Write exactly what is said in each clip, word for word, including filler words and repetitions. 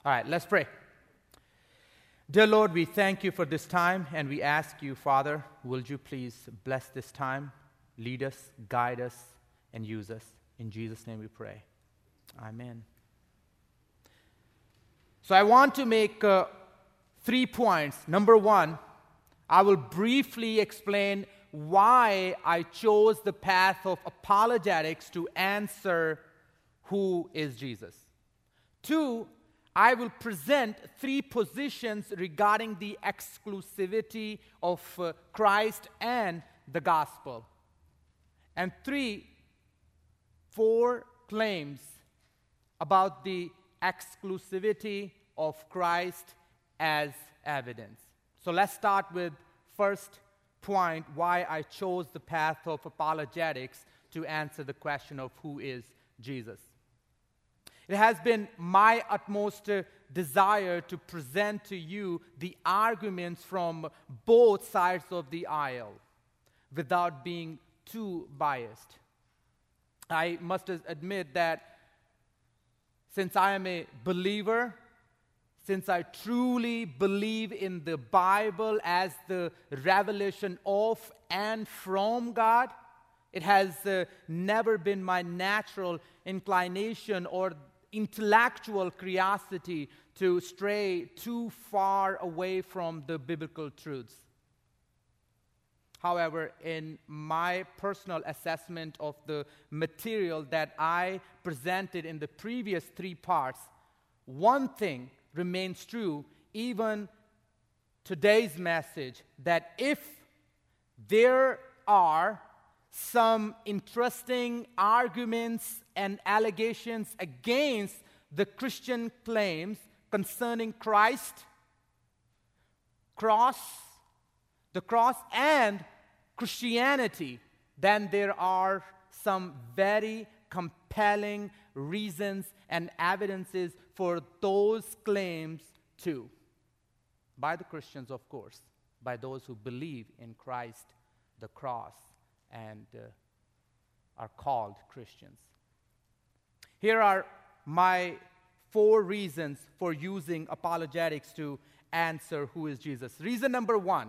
All right, let's pray. Dear Lord, we thank you for this time, and we ask you, Father, will you please bless this time, lead us, guide us, and use us. In Jesus' name we pray. Amen. So I want to make uh, three points. Number one, I will briefly explain why I chose the path of apologetics to answer who is Jesus. Two, I will present three positions regarding the exclusivity of uh, Christ and the gospel. And three, four claims about the exclusivity of Christ as evidence. So let's start with first point, why I chose the path of apologetics to answer the question of who is Jesus. It has been my utmost uh, desire to present to you the arguments from both sides of the aisle without being too biased. I must admit that since I am a believer, since I truly believe in the Bible as the revelation of and from God, it has uh, never been my natural inclination or intellectual curiosity to stray too far away from the biblical truths. However, in my personal assessment of the material that I presented in the previous three parts, one thing remains true, even today's message, that if there are some interesting arguments and allegations against the Christian claims concerning Christ, cross, the cross, and Christianity, then there are some very compelling reasons and evidences for those claims too. By the Christians, of course, by those who believe in Christ, the cross, and uh, are called Christians. Here are my four reasons for using apologetics to answer who is Jesus. Reason number one,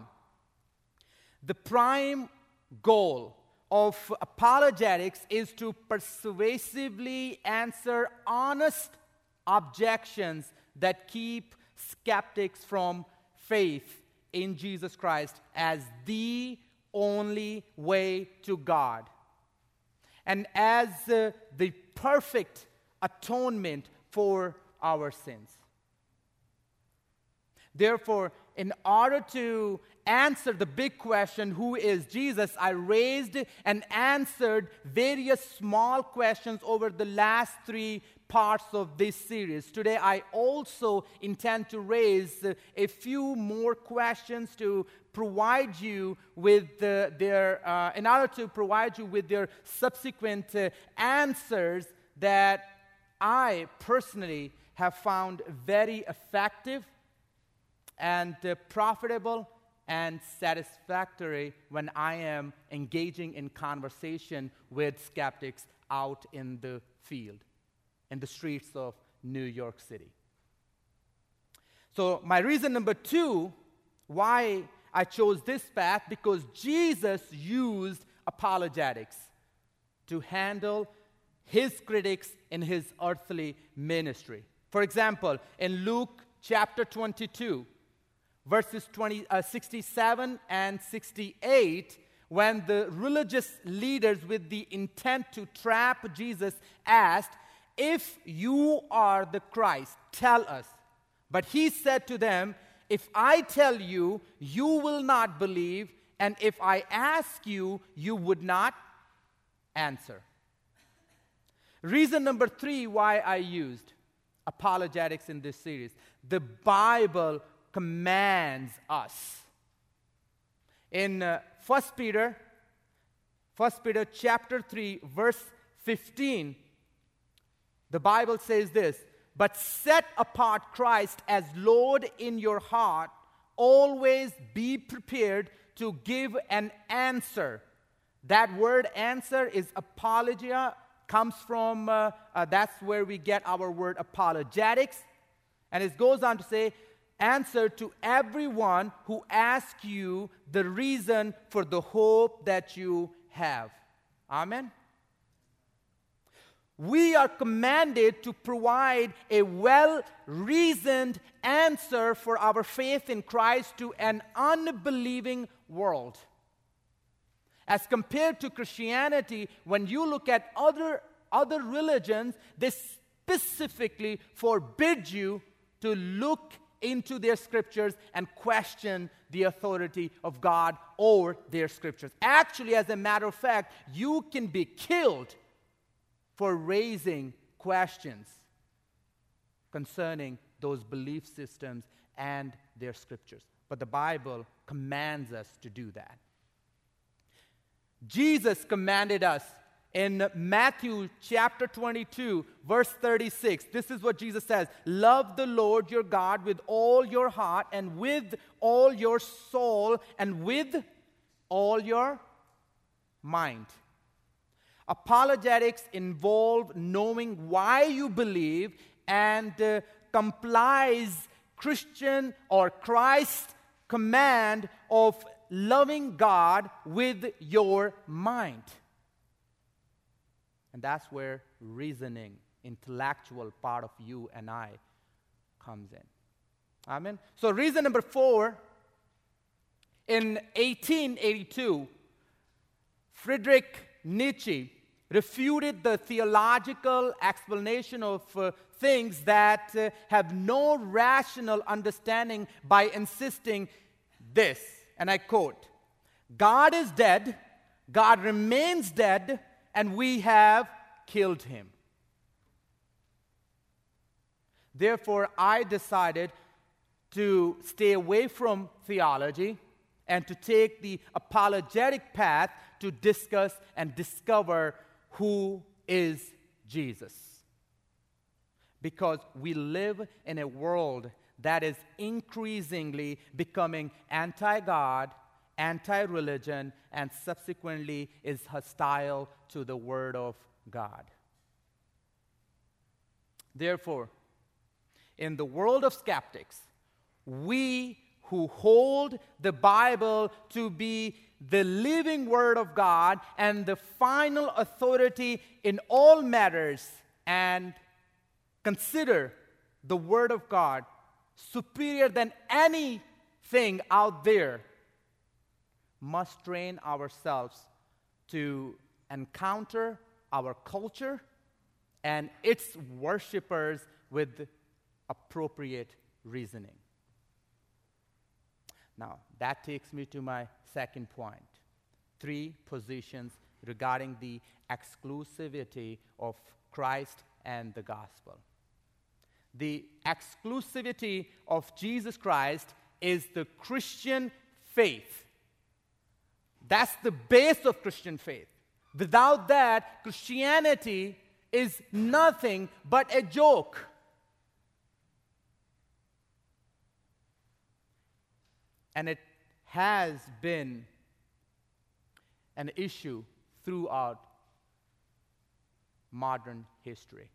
the prime goal of apologetics is to persuasively answer honest objections that keep skeptics from faith in Jesus Christ as the only way to God, and as uh, the perfect atonement for our sins. Therefore, in order to answer the big question, who is Jesus, I raised and answered various small questions over the last three parts of this series. Today, I also intend to raise uh, a few more questions to provide you with uh, their, uh, in order to provide you with their subsequent uh, answers that I personally have found very effective and uh, profitable and satisfactory when I am engaging in conversation with skeptics out in the field, in the streets of New York City. So my reason number two, why I chose this path, because Jesus used apologetics to handle his critics in his earthly ministry. For example, in Luke chapter twenty-two, verses twenty, uh, sixty-seven and sixty-eight, when the religious leaders with the intent to trap Jesus asked, "If you are the Christ, tell us." But he said to them, "If I tell you, you will not believe, and if I ask you, you would not answer." Reason number three why I used apologetics in this series. The Bible commands us. In uh, First Peter, First Peter chapter three, verse fifteen, the Bible says this, "But set apart Christ as Lord in your heart. Always be prepared to give an answer." That word answer is apologia, comes from, uh, uh, that's where we get our word apologetics. And it goes on to say, answer to everyone who asks you the reason for the hope that you have. Amen? We are commanded to provide a well-reasoned answer for our faith in Christ to an unbelieving world. As compared to Christianity, when you look at other, other religions, they specifically forbid you to look into their scriptures and question the authority of God or their scriptures. Actually, as a matter of fact, you can be killed for raising questions concerning those belief systems and their scriptures. But the Bible commands us to do that. Jesus commanded us in Matthew chapter twenty-two, verse thirty-six. This is what Jesus says: love the Lord your God with all your heart and with all your soul and with all your mind. Apologetics involve knowing why you believe and uh, complies Christian or Christ's command of loving God with your mind. And that's where reasoning, intellectual part of you and I comes in. Amen? So reason number four, in eighteen eighty-two, Friedrich Nietzsche refuted the theological explanation of uh, things that uh, have no rational understanding by insisting this, and I quote, God is dead, God remains dead, and we have killed him. Therefore, I decided to stay away from theology and to take the apologetic path to discuss and discover who is Jesus. Because we live in a world that is increasingly becoming anti-God, anti-religion, and subsequently is hostile to the Word of God. Therefore, in the world of skeptics, we who hold the Bible to be the living Word of God and the final authority in all matters, and consider the Word of God superior than anything out there, must train ourselves to encounter our culture and its worshipers with appropriate reasoning. Now, that takes me to my second point. Three positions regarding the exclusivity of Christ and the gospel. The exclusivity of Jesus Christ is the Christian faith. That's the base of Christian faith. Without that, Christianity is nothing but a joke. And it has been an issue throughout modern history.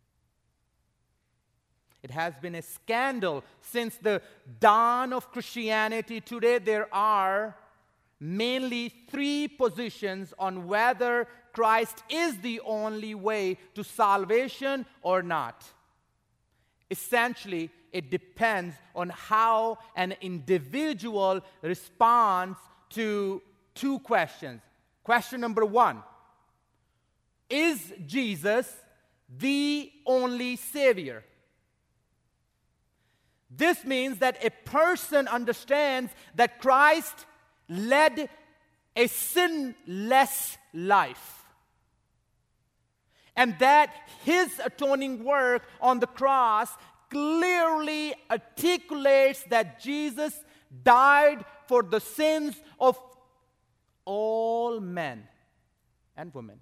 It has been a scandal since the dawn of Christianity. Today there are mainly three positions on whether Christ is the only way to salvation or not. Essentially, it depends on how an individual responds to two questions. Question number one, is Jesus the only Savior? This means that a person understands that Christ led a sinless life, and that his atoning work on the cross clearly articulates that Jesus died for the sins of all men and women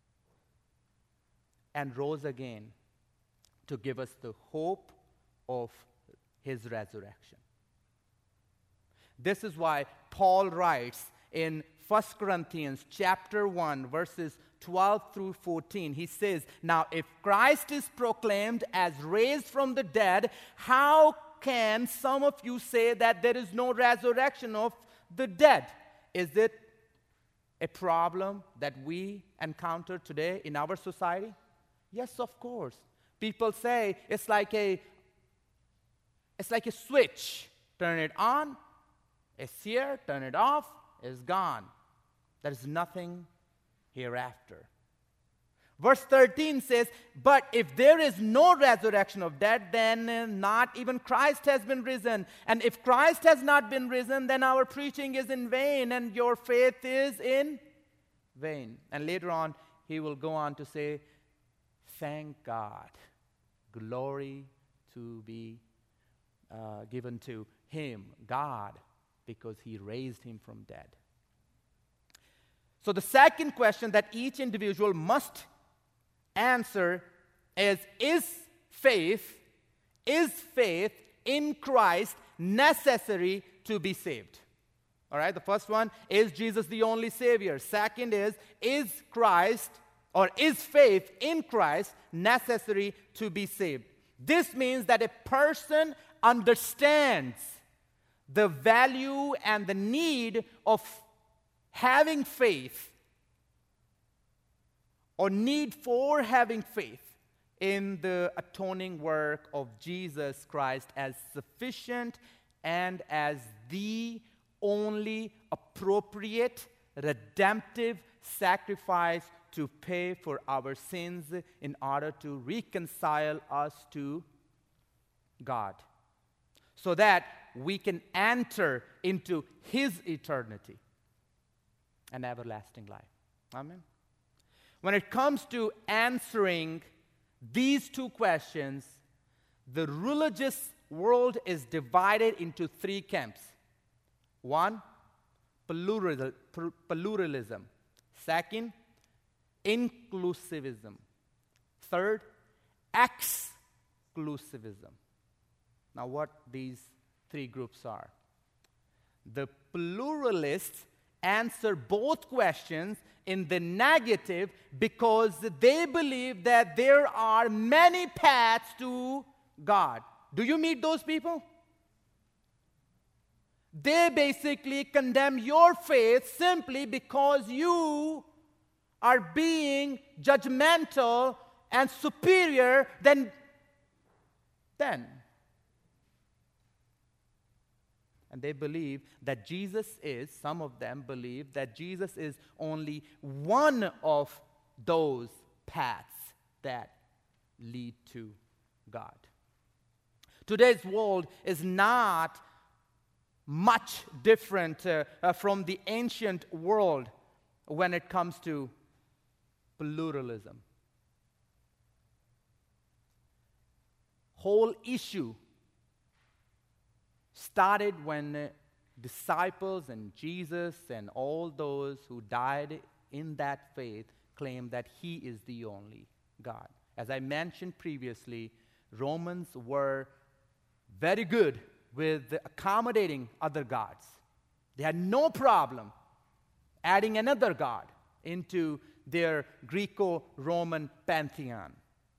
and rose again to give us the hope of his resurrection. This is why Paul writes in First Corinthians chapter one, verses twelve through fourteen. He says, "Now if Christ is proclaimed as raised from the dead, how can some of you say that there is no resurrection of the dead?" Is it a problem that we encounter today in our society? Yes, of course. People say it's like a it's like a switch. Turn it on, it's here. Turn it off, it's gone. There is nothing hereafter. Verse thirteen says, "But if there is no resurrection of dead, then uh, not even Christ has been risen. And if Christ has not been risen, then our preaching is in vain, and your faith is in vain." And later on, he will go on to say, "Thank God, glory to be uh, given to him, God, because he raised him from dead." So the second question that each individual must answer is, is faith, is faith in Christ necessary to be saved? All right, the first one, is Jesus the only Savior? Second is, is Christ, or is faith in Christ necessary to be saved? This means that a person understands the value and the need of having faith, or need for having faith in the atoning work of Jesus Christ as sufficient and as the only appropriate redemptive sacrifice to pay for our sins in order to reconcile us to God, so that we can enter into his eternity and everlasting life. Amen. When it comes to answering these two questions, the religious world is divided into three camps. One, plural, pluralism. Second, inclusivism. Third, exclusivism. Now, what these three groups are? The pluralists answer both questions in the negative because they believe that there are many paths to God. Do you meet those people? They basically condemn your faith simply because you are being judgmental and superior than them. And they believe that Jesus is, some of them believe that Jesus is only one of those paths that lead to God. Today's world is not much different uh, uh, from the ancient world when it comes to pluralism. Whole issue started when uh, disciples and Jesus and all those who died in that faith claimed that he is the only God. As I mentioned previously, Romans were very good with accommodating other gods. They had no problem adding another god into their Greco-Roman pantheon.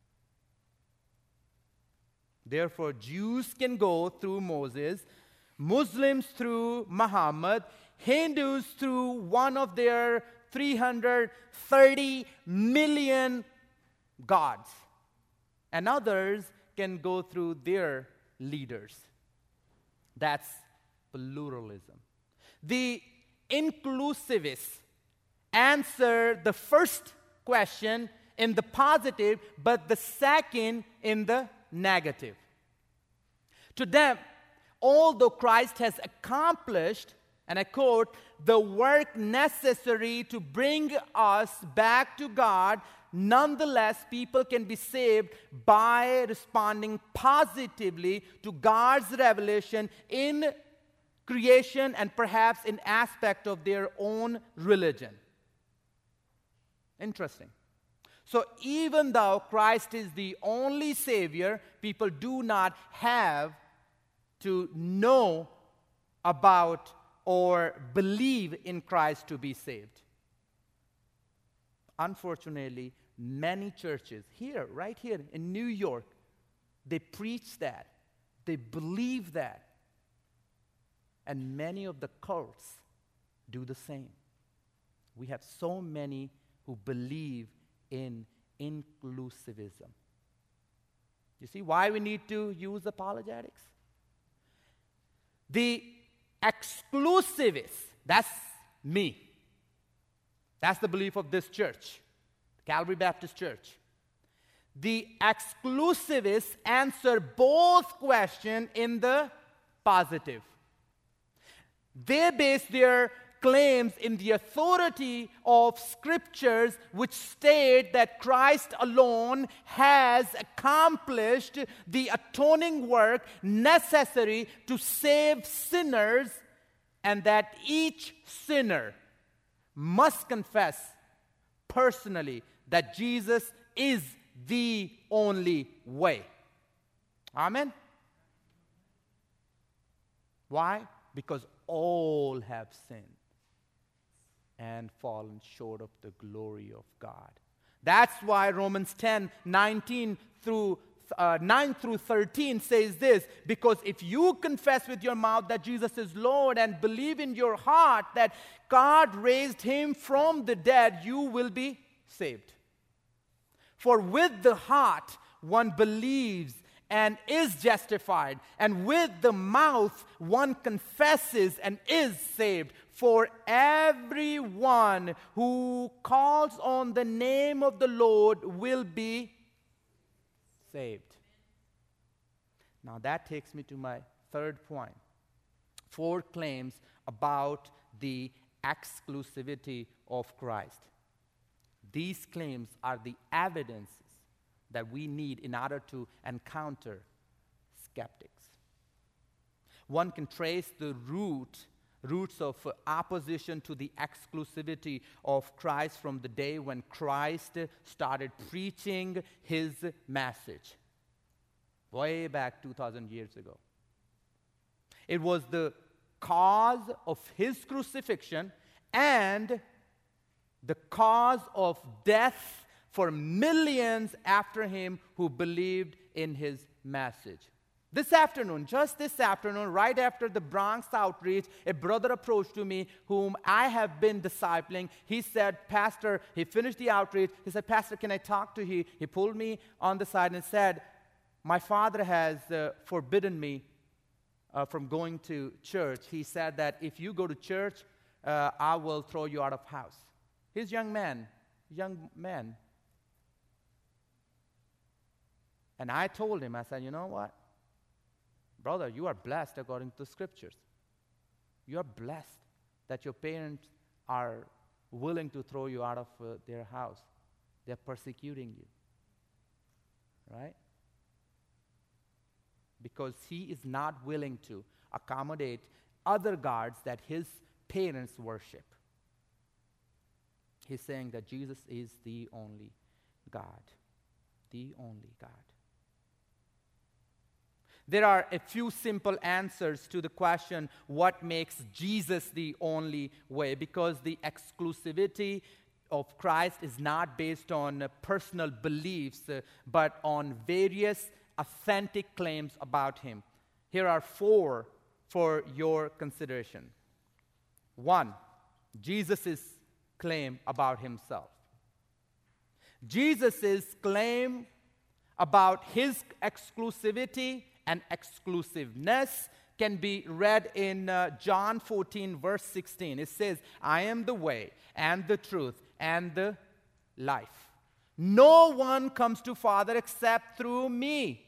Therefore, Jews can go through Moses, Muslims through Muhammad, Hindus through one of their three hundred thirty million gods, and others can go through their leaders. That's pluralism. The inclusivists answer the first question in the positive, but the second in the negative. To them, although Christ has accomplished, and I quote, the work necessary to bring us back to God, nonetheless, people can be saved by responding positively to God's revelation in creation and perhaps in aspect of their own religion. Interesting. So even though Christ is the only Savior, people do not have to know about or believe in Christ to be saved. Unfortunately, many churches here, right here in New York, they preach that. They believe that. And many of the cults do the same. We have so many who believe in inclusivism. You see why we need to use apologetics? The exclusivists, that's me. That's the belief of this church, Calvary Baptist Church. The exclusivists answer both questions in the positive. They base their claims in the authority of scriptures which state that Christ alone has accomplished the atoning work necessary to save sinners, and that each sinner must confess personally that Jesus is the only way. Amen? Why? Because all have sinned and fallen short of the glory of God. That's why Romans ten, nineteen through uh, nine through thirteen says this, because if you confess with your mouth that Jesus is Lord and believe in your heart that God raised him from the dead, you will be saved. For with the heart one believes and is justified, and with the mouth one confesses and is saved. For everyone who calls on the name of the Lord will be saved. Now that takes me to my third point. Four claims about the exclusivity of Christ. These claims are the evidences that we need in order to encounter skeptics. One can trace the root, roots of uh, opposition to the exclusivity of Christ from the day when Christ started preaching his message, way back two thousand years ago. It was the cause of his crucifixion and the cause of death for millions after him who believed in his message. This afternoon, just this afternoon, right after the Bronx outreach, a brother approached to me whom I have been discipling. He said, Pastor, he finished the outreach. He said, Pastor, can I talk to you? He pulled me on the side and said, my father has uh, forbidden me uh, from going to church. He said that if you go to church, uh, I will throw you out of house. He's a young man, young man. And I told him, I said, you know what? Brother, you are blessed according to the scriptures. You are blessed that your parents are willing to throw you out of uh, their house. They're persecuting you. Right? Because he is not willing to accommodate other gods that his parents worship. He's saying that Jesus is the only God. The only God. There are a few simple answers to the question, what makes Jesus the only way? Because the exclusivity of Christ is not based on uh, personal beliefs, uh, but on various authentic claims about him. Here are four for your consideration. One, Jesus' claim about himself. Jesus' claim about his exclusivity and exclusiveness can be read in uh, John fourteen, verse sixteen. It says, I am the way and the truth and the life. No one comes to Father except through me.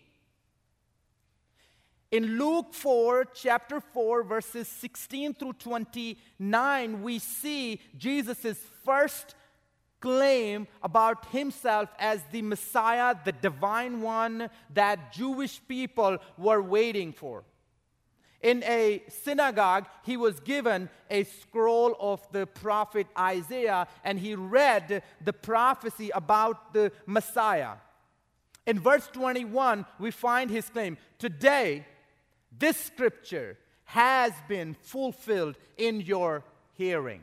In Luke four, chapter four, verses sixteen through twenty-nine, we see Jesus' first claim about himself as the Messiah, the divine one that Jewish people were waiting for. In a synagogue, he was given a scroll of the prophet Isaiah, and he read the prophecy about the Messiah. In verse twenty-one, we find his claim, today, this scripture has been fulfilled in your hearing.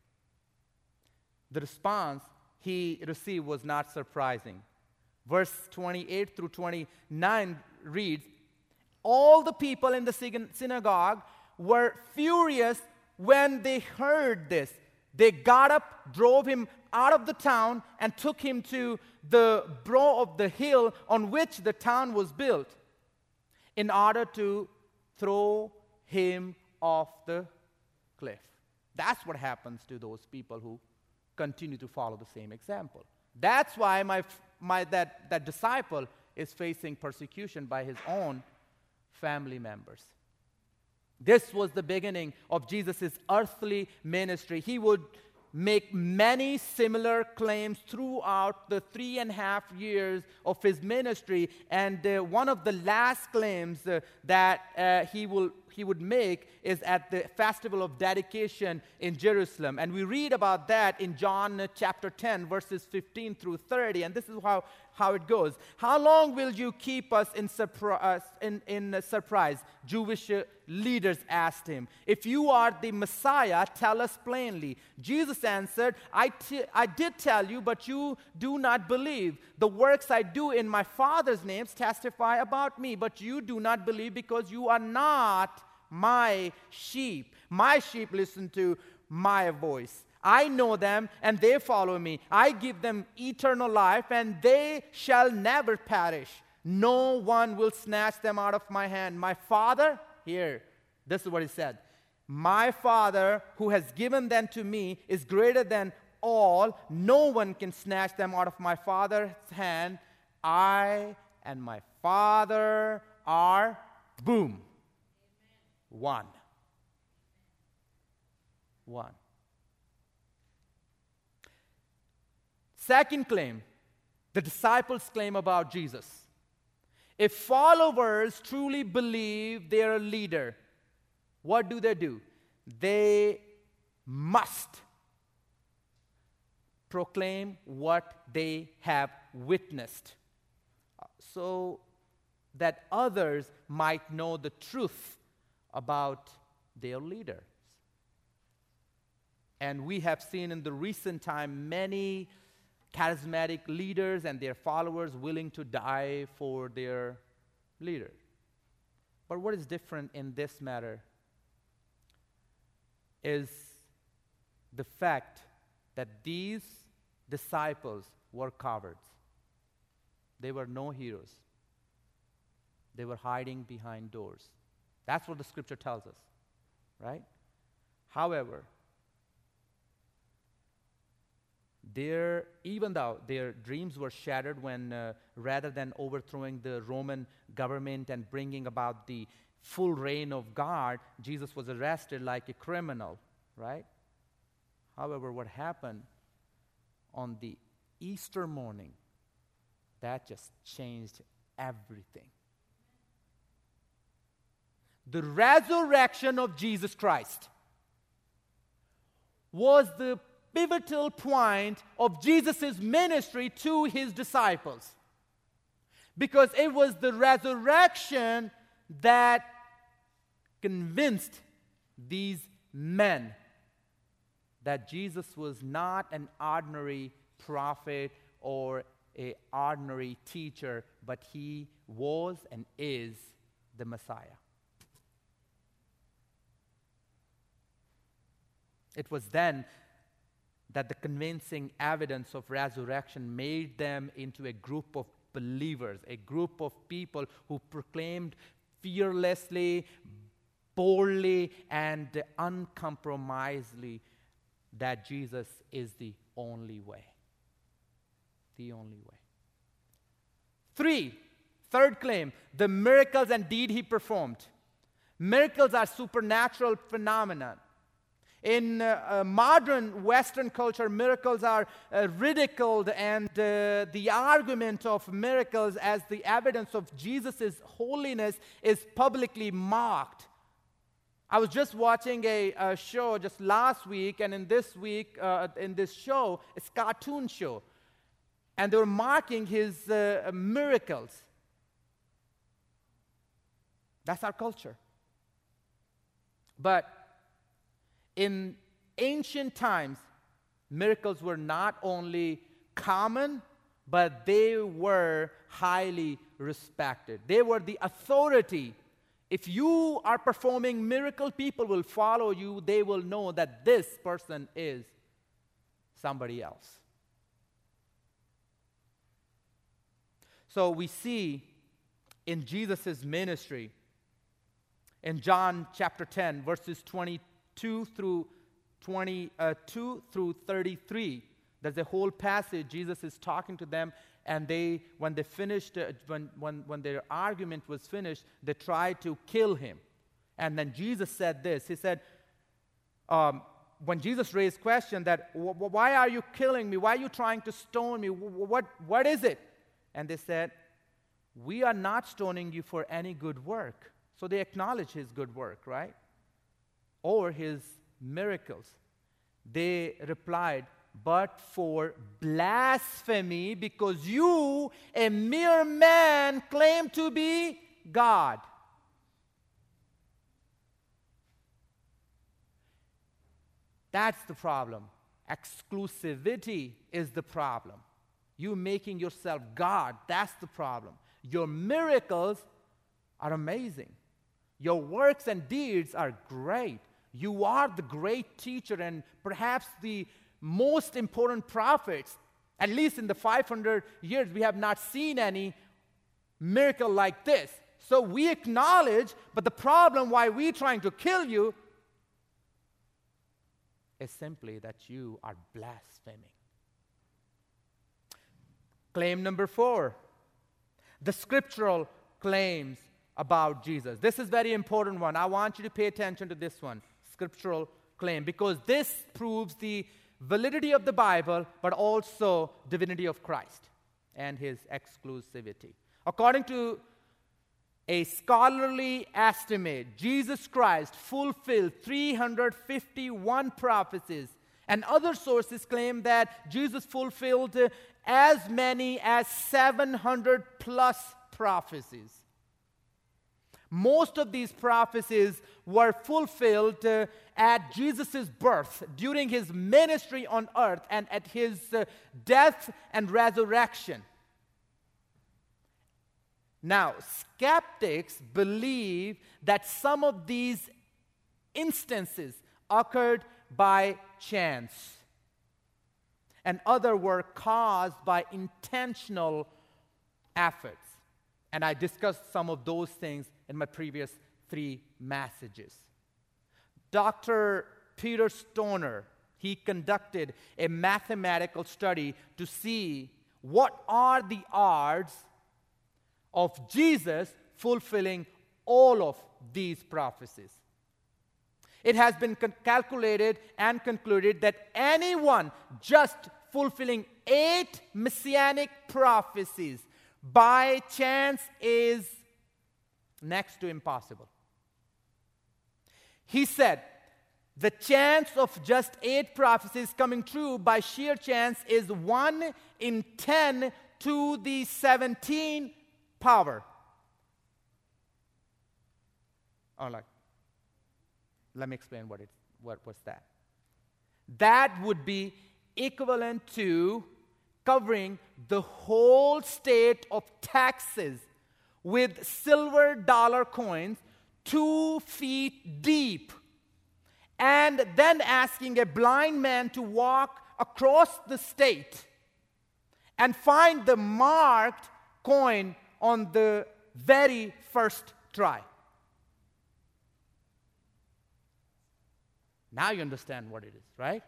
The response he received was not surprising. Verse twenty-eight through twenty-nine reads, all the people in the synagogue were furious when they heard this. They got up, drove him out of the town, and took him to the brow of the hill on which the town was built, in order to throw him off the cliff. That's what happens to those people who continue to follow the same example. That's why my, my, that, that disciple is facing persecution by his own family members. This was the beginning of Jesus' earthly ministry. He would make many similar claims throughout the three and a half years of his ministry. And uh, one of the last claims uh, that uh, he will he would make is at the festival of dedication in Jerusalem. And we read about that in John uh, chapter ten, verses fifteen through thirty. And this is how, how it goes. How long will you keep us in, surpri- uh, in, in uh, surprise? Jewish uh, leaders asked him. If you are the Messiah, tell us plainly. Jesus answered, I, t- I did tell you, but you do not believe. The works I do in my Father's name testify about me, but you do not believe because you are not my sheep. My sheep listen to my voice. I know them, and they follow me. I give them eternal life, and they shall never perish. No one will snatch them out of my hand. My Father, here, this is what he said. My Father, who has given them to me, is greater than all. No one can snatch them out of my Father's hand. I and my Father are, boom, one. One. Second claim, the disciples' claim about Jesus. If followers truly believe they are a leader, what do they do? They must proclaim what they have witnessed, so that others might know the truth about their leaders. And we have seen in the recent time many charismatic leaders and their followers willing to die for their leader. But what is different in this matter is the fact that these disciples were cowards. They were no heroes. They were hiding behind doors. That's what the scripture tells us, right? However, Their, even though their dreams were shattered when, uh, rather than overthrowing the Roman government and bringing about the full reign of God, Jesus was arrested like a criminal, right? However, what happened on the Easter morning, that just changed everything. The resurrection of Jesus Christ was the pivotal point of Jesus' ministry to his disciples, because it was the resurrection that convinced these men that Jesus was not an ordinary prophet or an ordinary teacher, but he was and is the Messiah. It was then that the convincing evidence of resurrection made them into a group of believers, a group of people who proclaimed fearlessly, boldly, and uncompromisingly that Jesus is the only way. The only way. Three, third claim, the miracles and deed he performed. Miracles are supernatural phenomena. In uh, uh, modern Western culture, miracles are uh, ridiculed, and uh, the argument of miracles as the evidence of Jesus' holiness is publicly mocked. I was just watching a, a show just last week, and in this week, uh, in this show, it's a cartoon show, and they were mocking his uh, miracles. That's our culture. But in ancient times, miracles were not only common, but they were highly respected. They were the authority. If you are performing miracle, people will follow you. They will know that this person is somebody else. So we see in Jesus' ministry, in John chapter ten, verses twenty-two through twenty-two through thirty-three, there's a whole passage. Jesus is talking to them, and they, when they finished, uh, when, when, when their argument was finished, they tried to kill him. And then Jesus said this. He said, um, when Jesus raised question that, why are you killing me? Why are you trying to stone me? What, what is it? And they said, we are not stoning you for any good work. So they acknowledge his good work, right? Or his miracles. They replied, but for blasphemy, because you, a mere man, claim to be God. That's the problem. Exclusivity is the problem. You making yourself God, that's the problem. Your miracles are amazing. Your works and deeds are great. You are the great teacher and perhaps the most important prophets. At least in the five hundred years, we have not seen any miracle like this. So we acknowledge, but the problem why we're trying to kill you is simply that you are blaspheming. Claim number four, the scriptural claims about Jesus. This is very important one. I want you to pay attention to this one, scriptural claim, because this proves the validity of the Bible, but also divinity of Christ and his exclusivity. According to a scholarly estimate, Jesus Christ fulfilled three hundred fifty-one prophecies, and other sources claim that Jesus fulfilled uh, as many as seven hundred plus prophecies. Most of these prophecies were fulfilled uh, at Jesus' birth, during his ministry on earth, and at his uh, death and resurrection. Now, skeptics believe that some of these instances occurred by chance, and others were caused by intentional efforts. And I discussed some of those things in my previous three messages. Doctor Peter Stoner, he conducted a mathematical study to see what are the odds of Jesus fulfilling all of these prophecies. It has been con- calculated and concluded that anyone just fulfilling eight messianic prophecies by chance is next to impossible. He said, the chance of just eight prophecies coming true by sheer chance is one in ten to the seventeen power. Oh, like, let me explain what it what was that. That would be equivalent to covering the whole state of Texas with silver dollar coins two feet deep, and then asking a blind man to walk across the state and find the marked coin on the very first try. Now you understand what it is, right?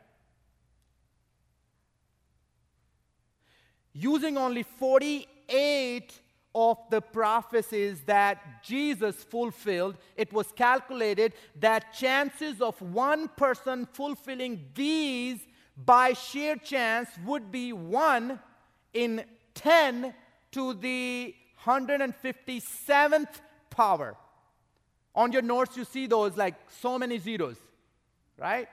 Using only forty-eight of the prophecies that Jesus fulfilled, it was calculated that chances of one person fulfilling these by sheer chance would be one in ten to the one hundred fifty-seventh power. On your notes, you see those like so many zeros, right?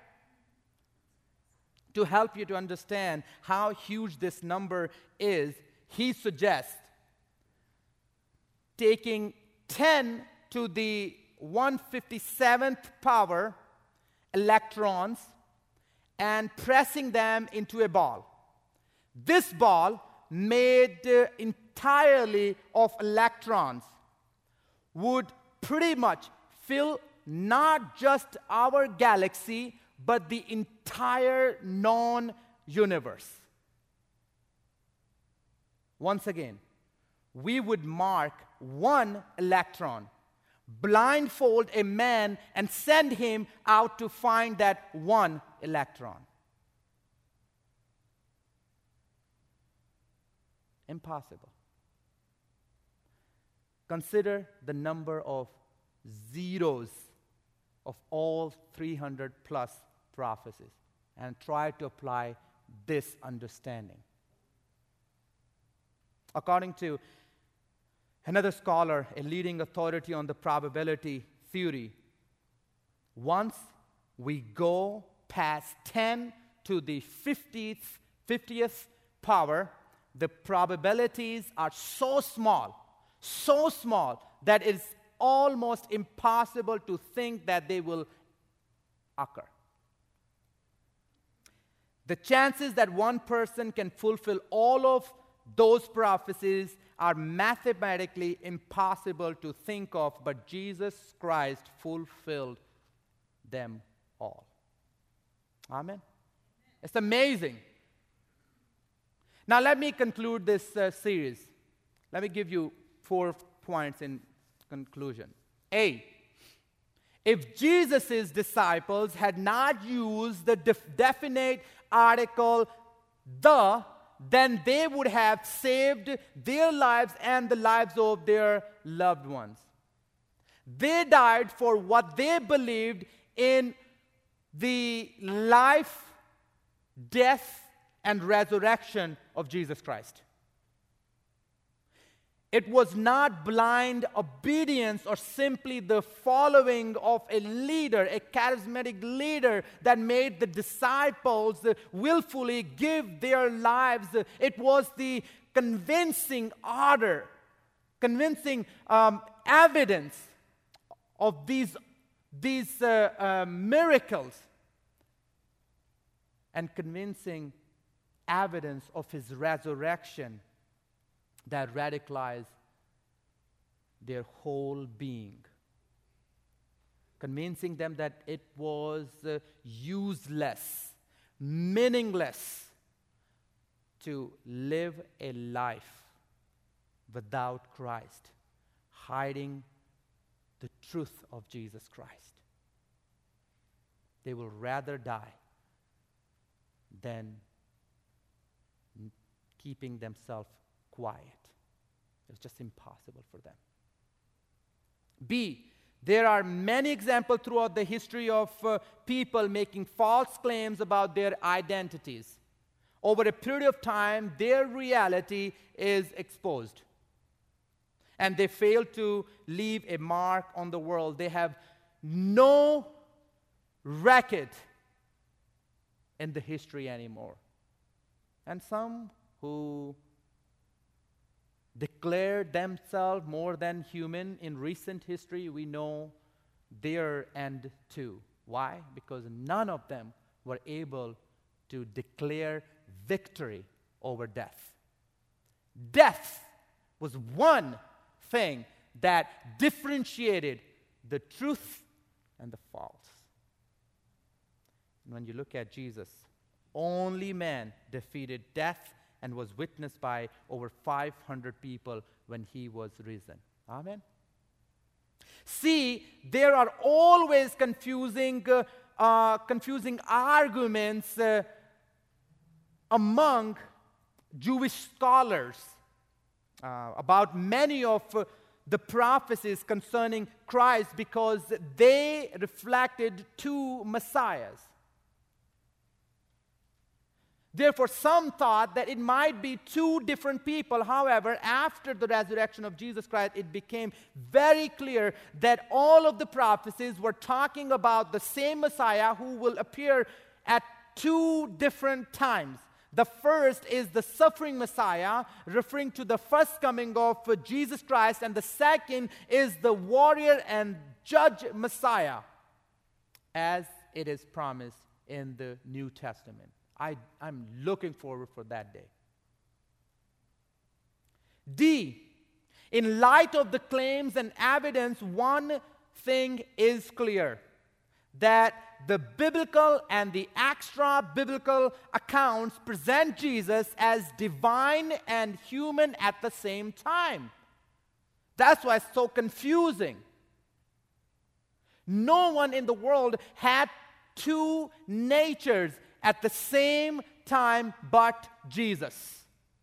To help you to understand how huge this number is, he suggests taking ten to the one hundred fifty-seventh power electrons and pressing them into a ball. This ball, made uh, entirely of electrons, would pretty much fill not just our galaxy, but the entire known universe. Once again, we would mark one electron, blindfold a man, and send him out to find that one electron. Impossible. Consider the number of zeros of all three hundred plus prophecies and try to apply this understanding. According to another scholar, a leading authority on the probability theory, once we go past ten to the fiftieth, fiftieth power, the probabilities are so small, so small, that it's almost impossible to think that they will occur. The chances that one person can fulfill all of those prophecies are mathematically impossible to think of, but Jesus Christ fulfilled them all. Amen? It's amazing. Now let me conclude this uh, series. Let me give you four points in conclusion. A, if Jesus' disciples had not used the def- definite article the, then they would have saved their lives and the lives of their loved ones. They died for what they believed in the life, death, and resurrection of Jesus Christ. It was not blind obedience or simply the following of a leader, a charismatic leader, that made the disciples willfully give their lives. It was the convincing order, convincing um, evidence of these, these uh, uh, miracles and convincing evidence of his resurrection that radicalized their whole being, convincing them that it was uh, useless, meaningless to live a life without Christ, hiding the truth of Jesus Christ. They will rather die than keeping themselves quiet. It's just impossible for them. B, there are many examples throughout the history of uh, people making false claims about their identities. Over a period of time, their reality is exposed. And they fail to leave a mark on the world. They have no record in the history anymore. And some who declared themselves more than human in recent history, we know their end too. Why? Because none of them were able to declare victory over death. Death was one thing that differentiated the truth and the false. And when you look at Jesus, only man defeated death and was witnessed by over five hundred people when he was risen. Amen? See, there are always confusing, uh, uh, confusing arguments uh, among Jewish scholars uh, about many of uh, the prophecies concerning Christ because they reflected two messiahs. Therefore, some thought that it might be two different people. However, after the resurrection of Jesus Christ, it became very clear that all of the prophecies were talking about the same Messiah who will appear at two different times. The first is the suffering Messiah, referring to the first coming of Jesus Christ, and the second is the warrior and judge Messiah as it is promised in the New Testament. I, I'm looking forward for that day. D, in light of the claims and evidence, one thing is clear, that the biblical and the extra-biblical accounts present Jesus as divine and human at the same time. That's why it's so confusing. No one in the world had two natures at the same time but Jesus.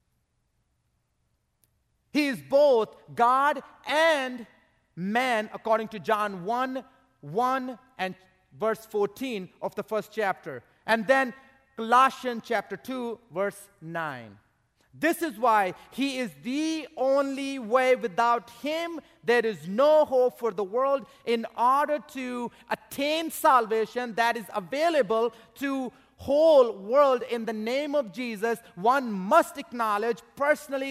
He is both God and man, according to John one, one and verse fourteen of the first chapter. And then Colossians chapter two, verse nine. This is why he is the only way. Without him, there is no hope for the world. In order to attain salvation that is available to whole world in the name of Jesus, one must acknowledge personally